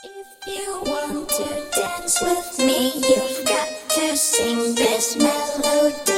If you want to dance with me, you've got to sing this melody.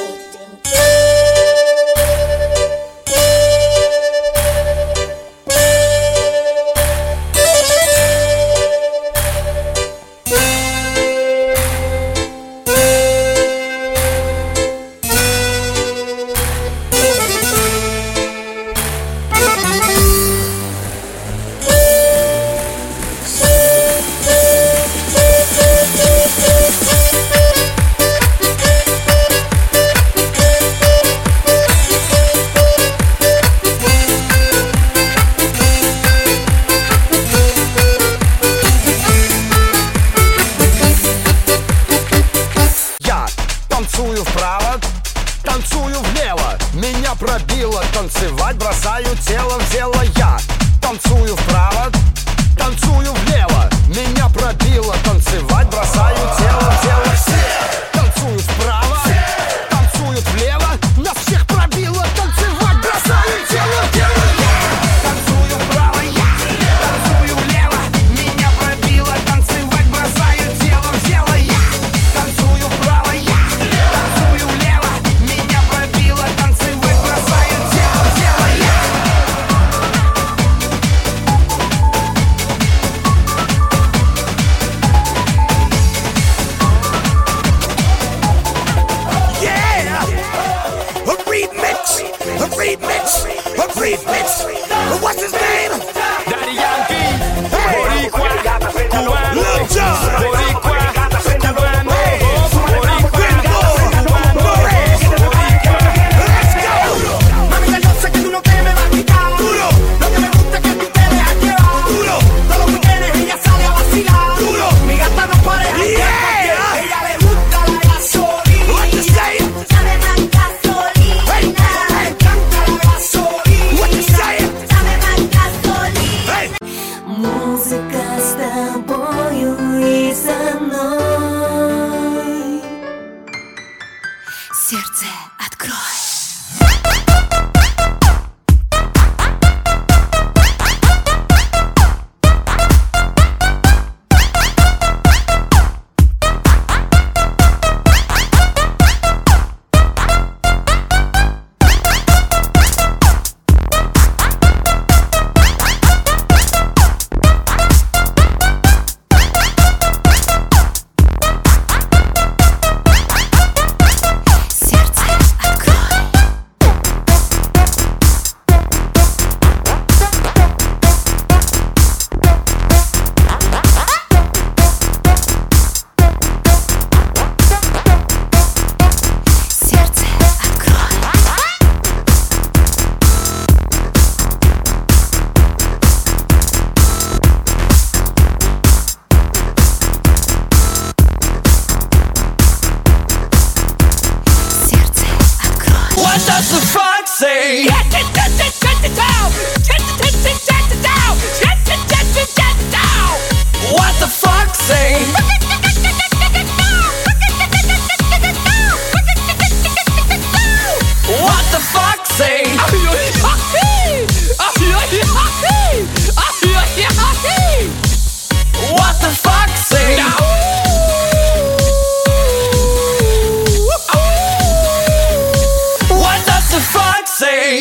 Танцую вправо, танцую влево. Меня пробило танцевать, бросаю тело в дело. Я танцую вправо, танцую влево. Меня пробило танцевать, бросаю тело в дело. Все танцуют вправо, танцуют влево. Нас всех пробило танцевать, бросаю тело в дело. Танцую вправо, я танцую влево. Меня пробило танцевать, бросаю тело в дело. Я танцую вправо, я танцую влево. Меня пробило танцевать, бросаю тело в дело. A remix. What's his name? Daddy Yankee, Boricua, Cubano, Lil Jon, Boricua, Cubano, let's go. Mami, yo sé que tú no te me vas a quitar. Duro, Lo que me gusta es que tú te dejas llevar. duro, Todos los weekends ella sale a vacilar. duro. Mi gata no para de Yeah. janguear porque ella le gusta la gasolina. What you say? Sabe más gasolina. Le encanta la gasolina. What you say? Sabe más gasolina. Hey. Música с тобой.